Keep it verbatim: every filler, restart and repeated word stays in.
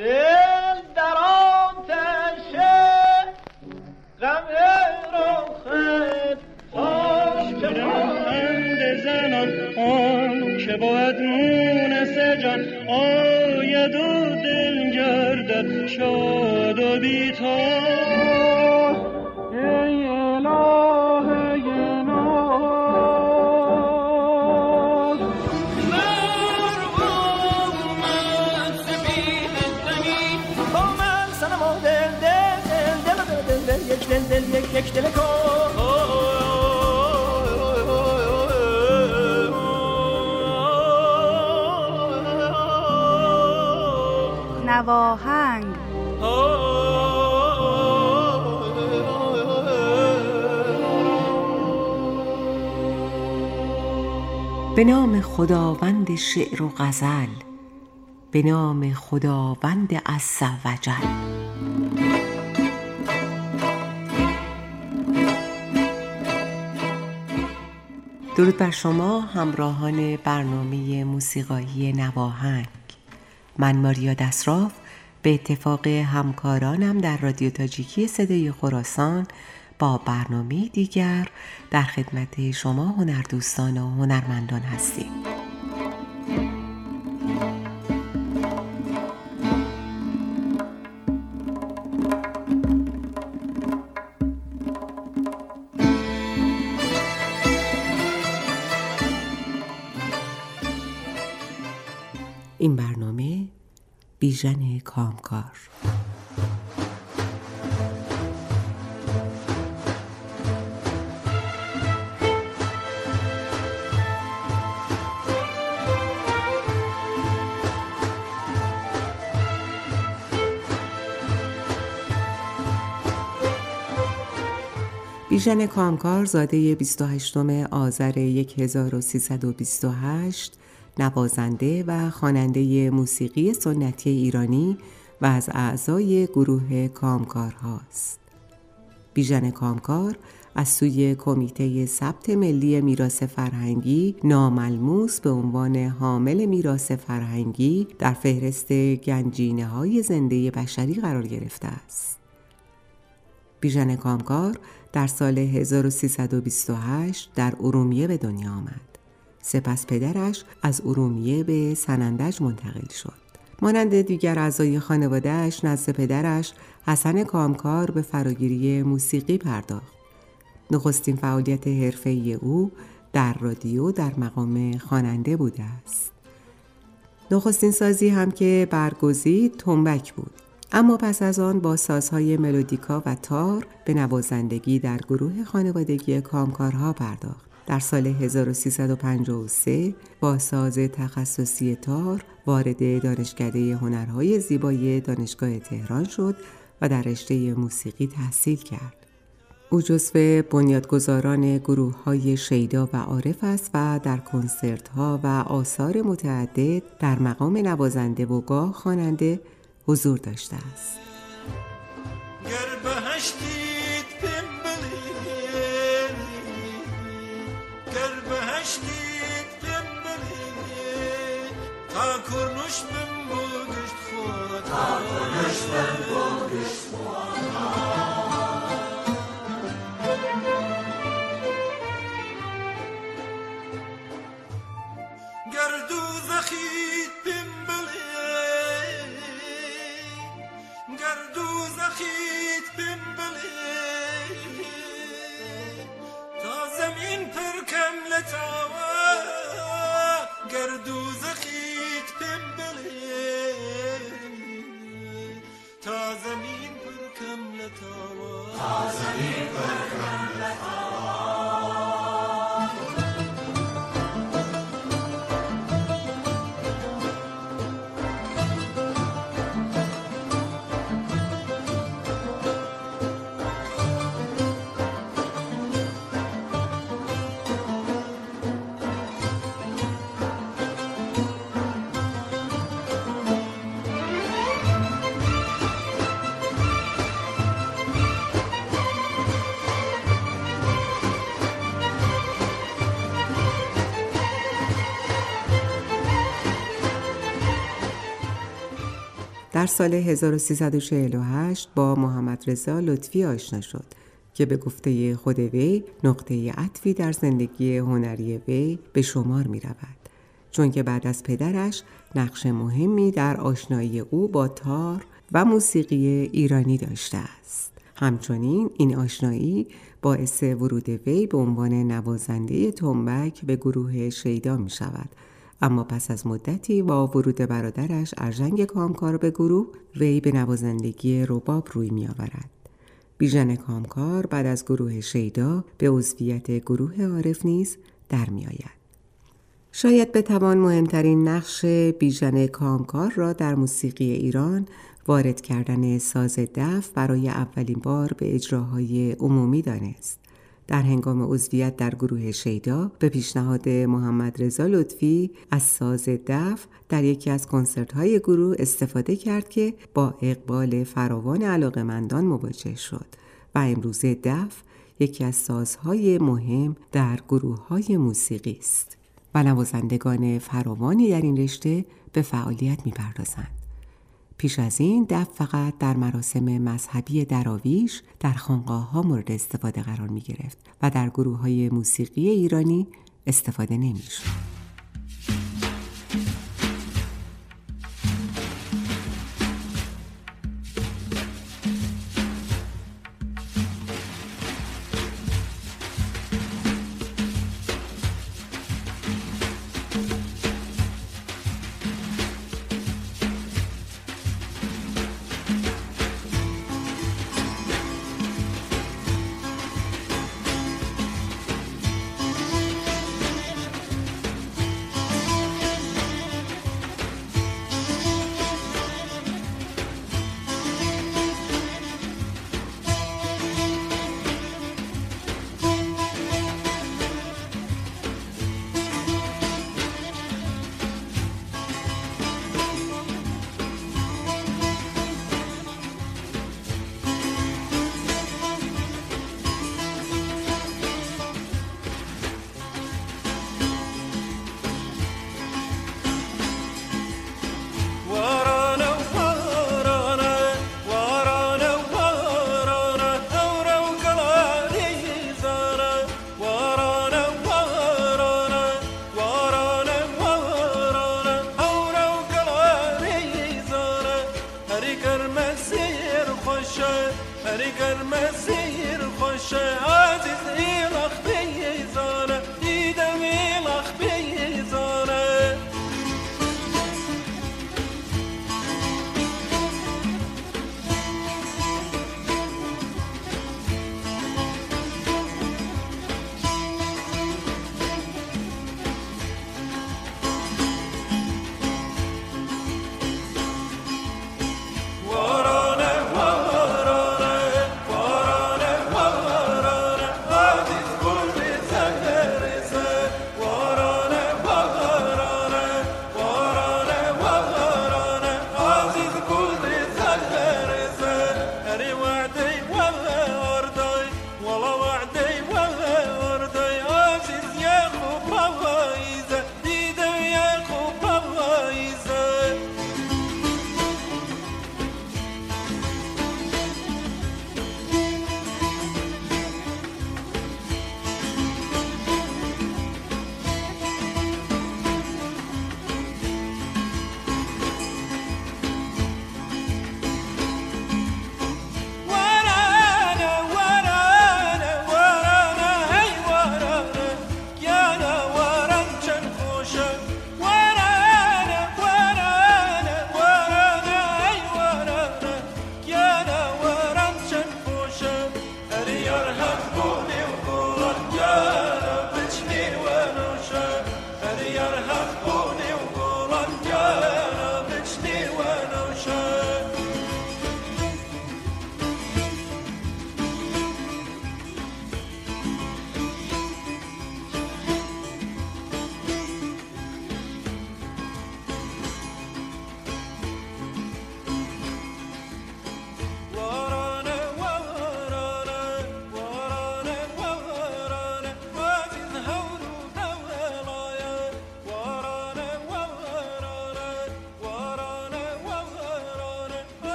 دل در آتش غم رخت خاک پاند زنان آن که باید مونس جان آید و دل گردد شاد و بی‌تاب. ای الهه ناز مرغومت سبیل زمین با من سنم و دل دل دل دل دل دل یک دل دل یک یک دل کن نواهنگ. به نام خداوند شعر و غزل، به نام خداوند عز و جل. درود بر شما همراهان برنامه موسیقایی نواهنگ. من ماریا دسراف به اتفاق همکارانم در رادیو تاجیکی صدای خراسان با برنامه دیگر در خدمت شما هنردوستان و هنرمندان هستیم. این برنامه بیژن کامکار. بیژن کامکار زاده بیست و هشتم آذر هزار و سیصد و بیست و هشت، نوازنده و خواننده موسیقی سنتی ایرانی و از اعضای گروه کامکار هاست. بیژن کامکار از سوی کمیته ثبت ملی میراث فرهنگی ناملموس به عنوان حامل میراث فرهنگی در فهرست گنجینه‌های زنده بشری قرار گرفته است. بیژن کامکار در سال هزار و سیصد و بیست و هشت در ارومیه به دنیا آمد. سپس پدرش از ارومیه به سنندج منتقل شد. مانند دیگر اعضای خانواده‌اش نزد پدرش حسن کامکار به فراگیری موسیقی پرداخت. نخستین فعالیت حرفه‌ای او در رادیو در مقام خواننده بوده است. نخستین سازی هم که برگزید تنبک بود. اما پس از آن با سازهای ملودیکا و تار به نوازندگی در گروه خانوادگی کامکارها پرداخت. در سال هزار و سیصد و پنجاه و سه با ساز تخصصی تار وارد دانشکده هنرهای زیبای دانشگاه تهران شد و در رشته موسیقی تحصیل کرد. او جزو بنیادگذاران گروه‌های شیدا و عارف است و در کنسرت‌ها و آثار متعدد در مقام نوازنده و گاه خواننده حضور داشته است. گر بهشتید پنبلی گر بهشتید پنبلی تا کرنوش بم بودشت خود تا کرنوش بم بودشت خود گر دوزخید پنبلی گر دوزخید پنبلی تا زمین پرکم لتاوا گر دوزخید پنبلی تا زمین پرکم لتاوا تا زمین پرکم لتاوا. در سال هزار و سیصد و چهل و هشت با محمد رضا لطفی آشنا شد که به گفته خود وی نقطه عطفی در زندگی هنری وی به شمار می رود، چون که بعد از پدرش نقش مهمی در آشنایی او با تار و موسیقی ایرانی داشته است. همچنین این آشنایی باعث ورود وی به عنوان نوازنده تنبک به گروه شیدا می شود، اما پس از مدتی با ورود برادرش ارژنگ کامکار به گروه، وی به نوازندگی رباب روی می آورد. بیژن کامکار بعد از گروه شیدا به عضویت گروه عارف نیز در می آید. شاید بتوان مهمترین نقش بیژن کامکار را در موسیقی ایران وارد کردن ساز دف برای اولین بار به اجراهای عمومی دانست. در هنگام عضویت در گروه شیدا به پیشنهاد محمد رضا لطفی از ساز دف در یکی از کنسرت‌های گروه استفاده کرد که با اقبال فراوان علاقه‌مندان مواجه شد و امروزه دف یکی از سازهای مهم در گروه‌های موسیقی است و نوازندگان فراوانی در این رشته به فعالیت می‌پردازند. پیش از این دف فقط در مراسم مذهبی دراویش در خانقاه‌ها مورد استفاده قرار می‌گرفت و در گروه‌های موسیقی ایرانی استفاده نمی‌شد. هری گرم زیر خوش عزیز ای وقتی زار